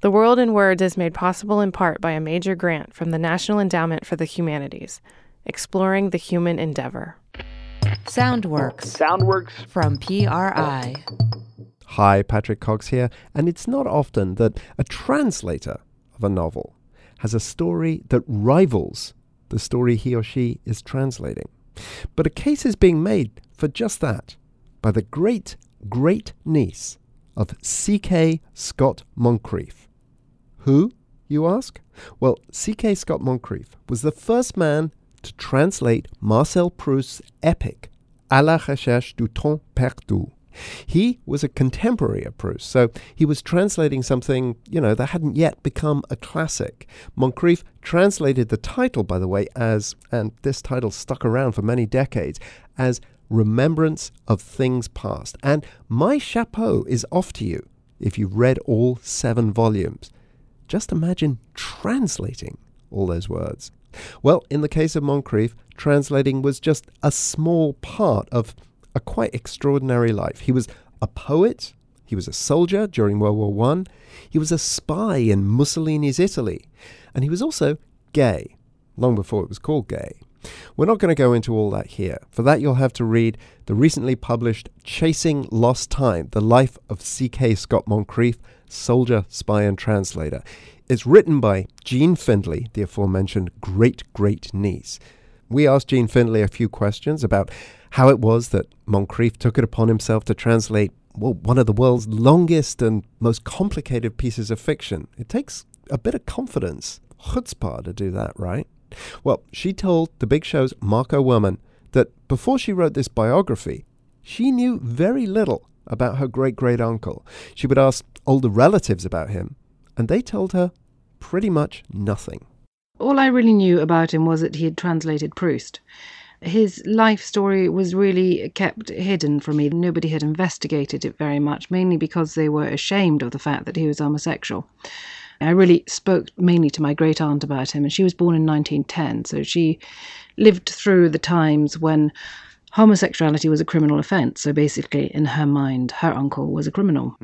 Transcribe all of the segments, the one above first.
The World in Words is made possible in part by a major grant from the National Endowment for the Humanities, exploring the human endeavor. Soundworks from PRI. Hi, Patrick Cox here, and it's not often that a translator of a novel has a story that rivals the story he or she is translating. But a case is being made for just that by the great-great-niece of C.K. Scott Moncrieff. Who, you ask? Well, C.K. Scott Moncrieff was the first man to translate Marcel Proust's epic À la recherche du temps perdu. He was a contemporary of Proust, so he was translating something, that hadn't yet become a classic. Moncrieff translated the title, by the way, as, and this title stuck around for many decades, as Remembrance of Things Past. And my chapeau is off to you if you've read all 7 volumes. Just imagine translating all those words. Well, in the case of Moncrieff, translating was just a small part of a quite extraordinary life. He was a poet, he was a soldier during World War I, he was a spy in Mussolini's Italy, and he was also gay, long before it was called gay. We're not going to go into all that here. For that, you'll have to read the recently published Chasing Lost Time, The Life of C.K. Scott Moncrieff, Soldier, Spy, and Translator. It's written by Jean Findlay, the aforementioned great-great-niece. We asked Jean Findlay a few questions about how it was that Moncrieff took it upon himself to translate, one of the world's longest and most complicated pieces of fiction. It takes a bit of confidence, chutzpah, to do that, right? Well, she told The Big Show's Marco Werman that before she wrote this biography, she knew very little about her great-great-uncle. She would ask older relatives about him, and they told her pretty much nothing. All I really knew about him was that he had translated Proust. His life story was really kept hidden from me. Nobody had investigated it very much, mainly because they were ashamed of the fact that he was homosexual. I really spoke mainly to my great-aunt about him, and she was born in 1910, so she lived through the times when homosexuality was a criminal offence. So basically, in her mind, her uncle was a criminal.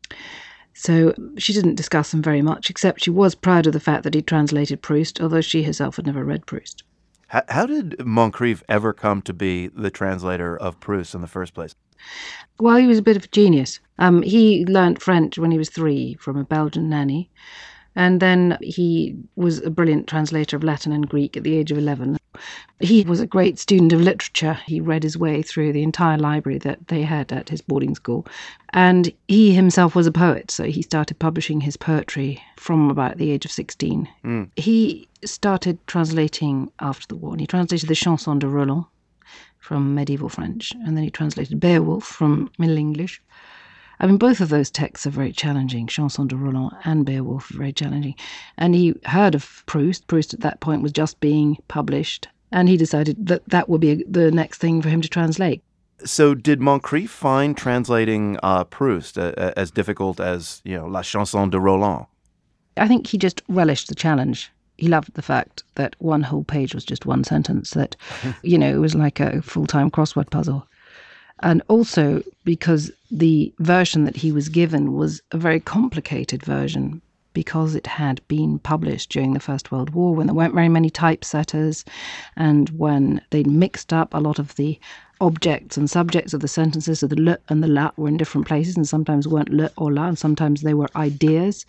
So she didn't discuss him very much, except she was proud of the fact that he translated Proust, although she herself had never read Proust. How did Moncrieff ever come to be the translator of Proust in the first place? Well, he was a bit of a genius. He learnt French when he was 3 from a Belgian nanny. And then he was a brilliant translator of Latin and Greek at the age of 11. He was a great student of literature. He read his way through the entire library that they had at his boarding school. And he himself was a poet, so he started publishing his poetry from about the age of 16. He started translating after the war, and he translated the Chanson de Roland from medieval French, and then he translated Beowulf from Middle English. I mean, both of those texts are very challenging. Chanson de Roland and Beowulf are very challenging. And he heard of Proust. Proust at that point was just being published. And he decided that that would be the next thing for him to translate. So did Moncrieff find translating Proust as difficult as, La Chanson de Roland? I think he just relished the challenge. He loved the fact that one whole page was just one sentence, that, it was like a full-time crossword puzzle. And also because the version that he was given was a very complicated version, because it had been published during the First World War, when there weren't very many typesetters, and when they'd mixed up a lot of the objects and subjects of the sentences, so the le and the la were in different places, and sometimes weren't le or la, and sometimes they were ideas.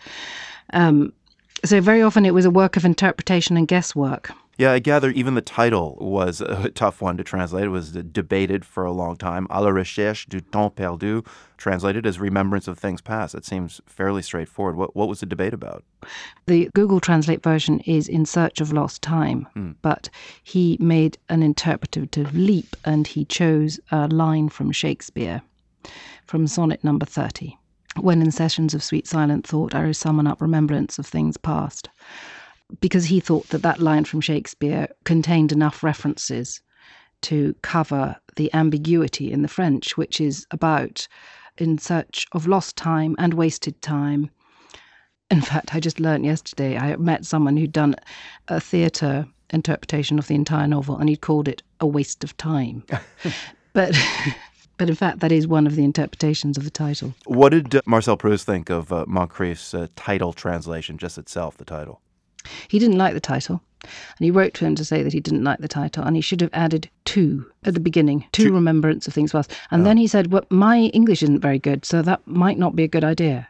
So very often it was a work of interpretation and guesswork. Yeah, I gather even the title was a tough one to translate. It was debated for a long time. À la recherche du temps perdu, translated as Remembrance of Things Past. It seems fairly straightforward. What was the debate about? The Google Translate version is In Search of Lost Time, but he made an interpretative leap, and he chose a line from Shakespeare, from Sonnet number 30. When in sessions of sweet silent thought I summon up remembrance of things past. Because he thought that that line from Shakespeare contained enough references to cover the ambiguity in the French, which is about in search of lost time and wasted time. In fact, I just learnt yesterday, I met someone who'd done a theatre interpretation of the entire novel, and he'd called it a waste of time. But But in fact, that is one of the interpretations of the title. What did Marcel Proust think of Moncrief's title translation, just itself, the title? He didn't like the title, and he wrote to him to say that he didn't like the title, and he should have added "to" at the beginning, to remembrance of things past. And then he said, well, my English isn't very good, so that might not be a good idea.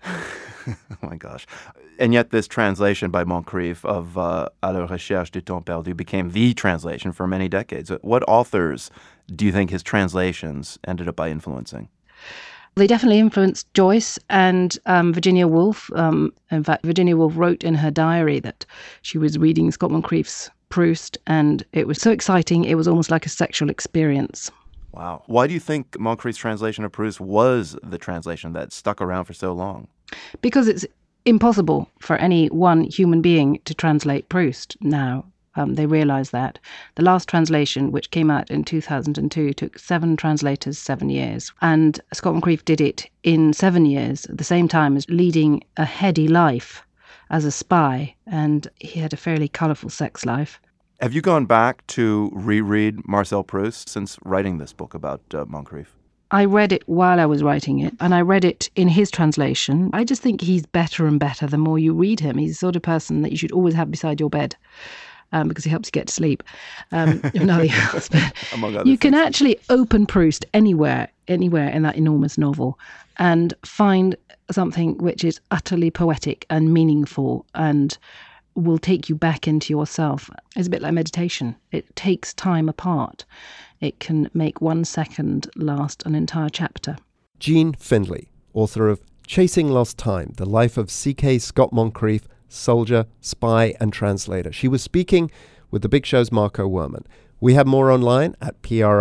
Oh my gosh. And yet this translation by Moncrief of À la recherche du temps perdu became the translation for many decades. What authors do you think his translations ended up by influencing? They definitely influenced Joyce and Virginia Woolf. In fact, Virginia Woolf wrote in her diary that she was reading Scott Moncrief's Proust, and it was so exciting, it was almost like a sexual experience. Wow. Why do you think Moncrief's translation of Proust was the translation that stuck around for so long? Because it's impossible for any one human being to translate Proust now. They realise that. The last translation, which came out in 2002, took 7 translators 7 years. And Scott Moncrief did it in 7 years, at the same time as leading a heady life as a spy. And he had a fairly colourful sex life. Have you gone back to reread Marcel Proust since writing this book about Moncrief? I read it while I was writing it, and I read it in his translation. I just think he's better and better the more you read him. He's the sort of person that you should always have beside your bed. Because he helps you get to sleep, if nothing else. But you can actually open Proust anywhere in that enormous novel and find something which is utterly poetic and meaningful and will take you back into yourself. It's a bit like meditation. It takes time apart. It can make 1 second last an entire chapter. Jean Findlay, author of Chasing Lost Time, The Life of C.K. Scott Moncrief, Soldier, Spy and Translator. She was speaking with The Big Show's Marco Werman. We have more online at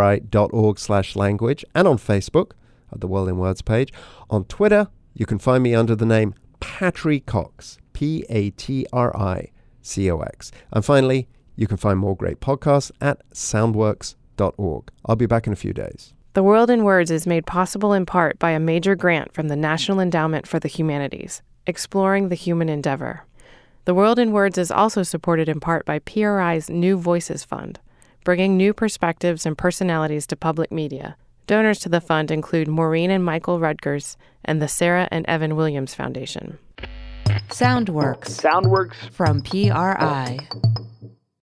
pri.org/language and on Facebook at the World in Words page. On Twitter, you can find me under the name Patry Cox, Patricox. And finally, you can find more great podcasts at soundworks.org. I'll be back in a few days. The World in Words is made possible in part by a major grant from the National Endowment for the Humanities, exploring the human endeavor. The World in Words is also supported in part by PRI's New Voices Fund, bringing new perspectives and personalities to public media. Donors to the fund include Maureen and Michael Rutgers and the Sarah and Evan Williams Foundation. Soundworks. Soundworks From PRI.